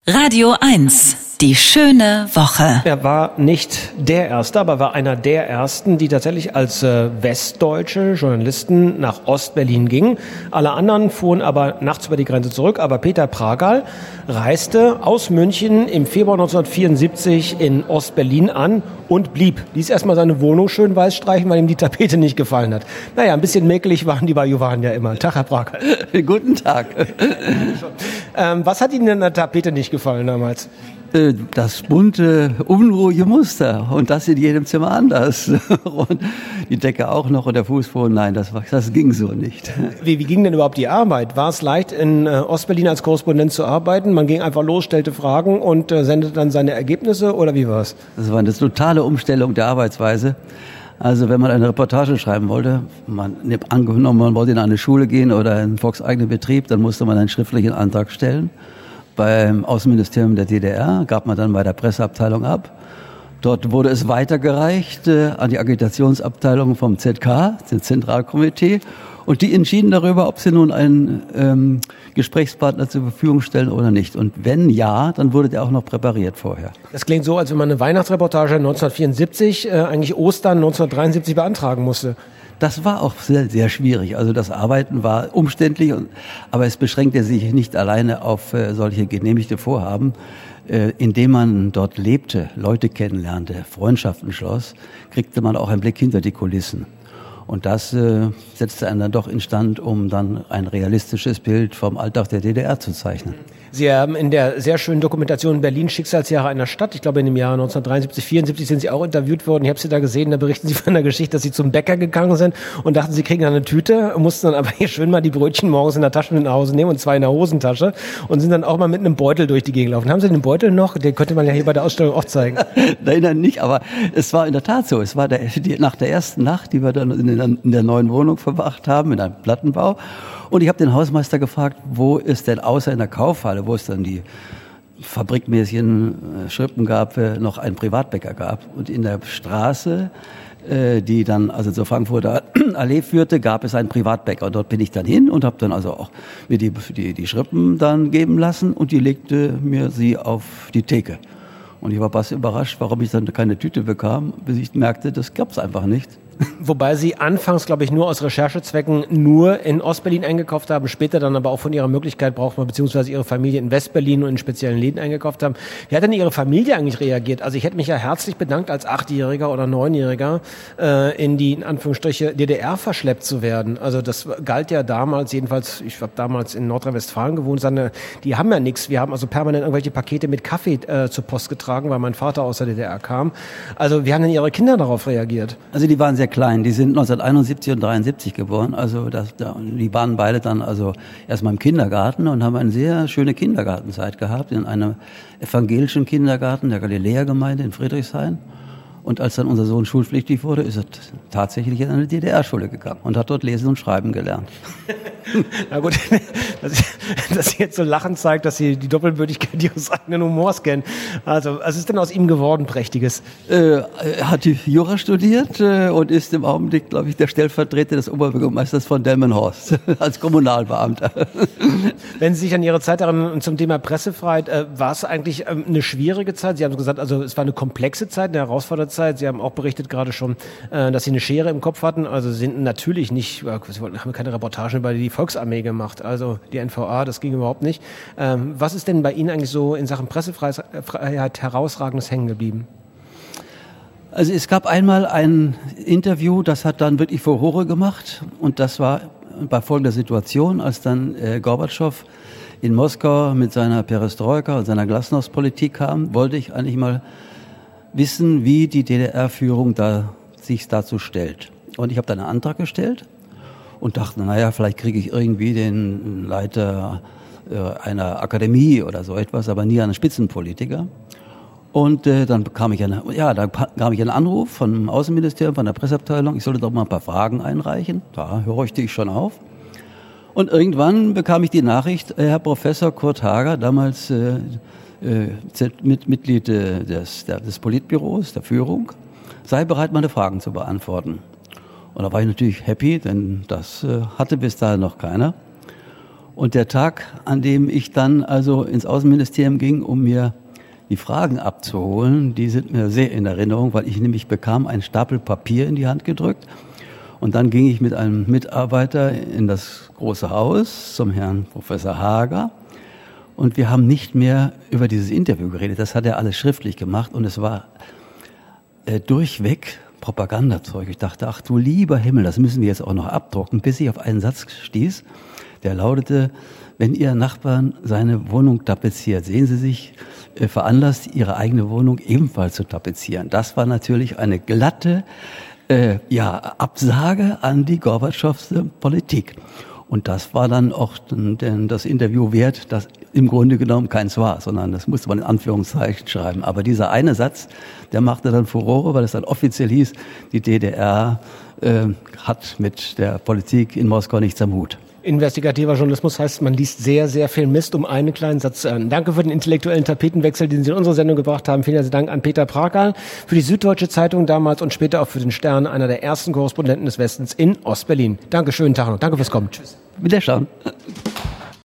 Radio 1, die schöne Woche. Er war nicht der Erste, aber war einer der Ersten, die tatsächlich als westdeutsche Journalisten nach Ostberlin gingen. Alle anderen fuhren aber nachts über die Grenze zurück. Aber Peter Pragal reiste aus München im Februar 1974 in Ostberlin an und blieb. Ließ erstmal seine Wohnung schön weiß streichen, weil ihm die Tapete nicht gefallen hat. Naja, ein bisschen mäkelig waren die Bajuwaren ja immer. Tag, Herr Pragal. Guten Tag. Was hat Ihnen denn an der Tapete nicht gefallen damals? Das bunte, unruhige Muster und das in jedem Zimmer anders. Und die Decke auch noch und der Fußboden, nein, das ging so nicht. Wie ging denn überhaupt die Arbeit? War es leicht, in Ostberlin als Korrespondent zu arbeiten? Man ging einfach los, stellte Fragen und sendete dann seine Ergebnisse oder wie war es? Das war eine totale Umstellung der Arbeitsweise. Also wenn man eine Reportage schreiben wollte, angenommen man wollte in eine Schule gehen oder in einen volkseigenen Betrieb, dann musste man einen schriftlichen Antrag stellen. Beim Außenministerium der DDR gab man dann bei der Presseabteilung ab. Dort wurde es weitergereicht an die Agitationsabteilung vom ZK, dem Zentralkomitee. Und die entschieden darüber, ob sie nun einen Gesprächspartner zur Verfügung stellen oder nicht. Und wenn ja, dann wurde der auch noch präpariert vorher. Das klingt so, als wenn man eine Weihnachtsreportage 1974, eigentlich Ostern 1973 beantragen musste. Das war auch sehr, sehr schwierig. Also das Arbeiten war umständlich, aber es beschränkte sich nicht alleine auf solche genehmigte Vorhaben. Indem man dort lebte, Leute kennenlernte, Freundschaften schloss, kriegte man auch einen Blick hinter die Kulissen. Und das setzte einen dann doch instand, um dann ein realistisches Bild vom Alltag der DDR zu zeichnen. Sie haben in der sehr schönen Dokumentation Berlin Schicksalsjahre einer Stadt, ich glaube in dem Jahr 1973, 74 sind Sie auch interviewt worden. Ich habe Sie da gesehen, da berichten Sie von der Geschichte, dass Sie zum Bäcker gegangen sind und dachten, Sie kriegen eine Tüte, mussten dann aber hier schön mal die Brötchen morgens in der Tasche mit nach Hause nehmen und 2 in der Hosentasche und sind dann auch mal mit einem Beutel durch die Gegend gelaufen. Haben Sie den Beutel noch? Den könnte man ja hier bei der Ausstellung auch zeigen. Nein, nicht, aber es war in der Tat so. Es war nach der ersten Nacht, die wir dann in der neuen Wohnung verbracht haben, in einem Plattenbau. Und ich habe den Hausmeister gefragt, wo es denn außer in der Kaufhalle, wo es dann die fabrikmäßigen Schrippen gab, noch einen Privatbäcker gab. Und in der Straße, die dann also zur Frankfurter Allee führte, gab es einen Privatbäcker. Und dort bin ich dann hin und habe dann also auch mir die Schrippen dann geben lassen und die legte mir sie auf die Theke. Und ich war fast überrascht, warum ich dann keine Tüte bekam, bis ich merkte, das gab's einfach nicht. Wobei Sie anfangs, glaube ich, nur aus Recherchezwecken nur in Ostberlin eingekauft haben, später dann aber auch von Ihrer Möglichkeit braucht man, beziehungsweise Ihre Familie in Westberlin und in speziellen Läden eingekauft haben. Wie hat denn Ihre Familie eigentlich reagiert? Also ich hätte mich ja herzlich bedankt, als 8-Jähriger oder 9-Jähriger in die, in Anführungsstriche, DDR verschleppt zu werden. Also das galt ja damals, jedenfalls, ich habe damals in Nordrhein-Westfalen gewohnt, die haben ja nichts. Wir haben also permanent irgendwelche Pakete mit Kaffee zur Post getragen, weil mein Vater aus der DDR kam. Also wie haben denn Ihre Kinder darauf reagiert? Also die waren sehr klein. Die sind 1971 und 73 geboren. Also die waren beide dann also erstmal im Kindergarten und haben eine sehr schöne Kindergartenzeit gehabt in einem evangelischen Kindergarten der Galiläergemeinde in Friedrichshain. Und als dann unser Sohn schulpflichtig wurde, ist er tatsächlich in eine DDR-Schule gegangen und hat dort Lesen und Schreiben gelernt. Na gut, dass Sie jetzt so lachend zeigt, dass Sie die Doppelbödigkeit Ihres eigenen Humors kennen. Also, was ist denn aus ihm geworden, Prächtiges? Er hat Jura studiert und ist im Augenblick, glaube ich, der Stellvertreter des Oberbürgermeisters von Delmenhorst als Kommunalbeamter. Wenn Sie sich an Ihre Zeit erinnern zum Thema Pressefreiheit, war es eigentlich eine schwierige Zeit? Sie haben gesagt, also es war eine komplexe Zeit, eine herausfordernde Zeit. Sie haben auch berichtet gerade schon, dass Sie eine Schere im Kopf hatten. Also Sie sind natürlich nicht, Sie haben keine Reportagen über die Volksarmee gemacht, also die NVA, das ging überhaupt nicht. Was ist denn bei Ihnen eigentlich so in Sachen Pressefreiheit herausragendes hängen geblieben? Also es gab einmal ein Interview, das hat dann wirklich Furore gemacht und das war bei folgender Situation, als dann Gorbatschow in Moskau mit seiner Perestroika und seiner Glasnost-Politik kam, wollte ich eigentlich mal wissen, wie die DDR-Führung sich dazu stellt. Und ich habe dann einen Antrag gestellt und dachte, naja, vielleicht kriege ich irgendwie den Leiter einer Akademie oder so etwas, aber nie einen Spitzenpolitiker. Und dann bekam ich einen Anruf vom Außenministerium, von der Presseabteilung, ich sollte doch mal ein paar Fragen einreichen. Da horchte ich schon auf. Und irgendwann bekam ich die Nachricht, Herr Professor Kurt Hager, damals Mitglied des Politbüros, der Führung, sei bereit, meine Fragen zu beantworten. Und da war ich natürlich happy, denn das hatte bis dahin noch keiner. Und der Tag, an dem ich dann also ins Außenministerium ging, um mir die Fragen abzuholen, die sind mir sehr in Erinnerung, weil ich nämlich bekam einen Stapel Papier in die Hand gedrückt. Und dann ging ich mit einem Mitarbeiter in das große Haus zum Herrn Professor Hager. Und wir haben nicht mehr über dieses Interview geredet. Das hat er alles schriftlich gemacht. Und es war durchweg Propagandazeug. Ich dachte, ach du lieber Himmel, das müssen wir jetzt auch noch abdrucken, bis ich auf einen Satz stieß, der lautete: Wenn Ihr Nachbarn seine Wohnung tapeziert, sehen Sie sich veranlasst, Ihre eigene Wohnung ebenfalls zu tapezieren. Das war natürlich eine glatte Absage an die Gorbatschowsche Politik. Und das war dann auch das Interview wert, das im Grunde genommen keins war, sondern das musste man in Anführungszeichen schreiben. Aber dieser eine Satz, der machte dann Furore, weil es dann offiziell hieß, die DDR hat mit der Politik in Moskau nichts am Hut. Investigativer Journalismus heißt, man liest sehr, sehr viel Mist, um einen kleinen Satz zu hören. Danke für den intellektuellen Tapetenwechsel, den Sie in unsere Sendung gebracht haben. Vielen herzlichen Dank an Peter Prakerl für die Süddeutsche Zeitung damals und später auch für den Stern, einer der ersten Korrespondenten des Westens in Ostberlin. Danke, schönen Tag noch. Danke fürs Kommen. Tschüss. Wiederschauen.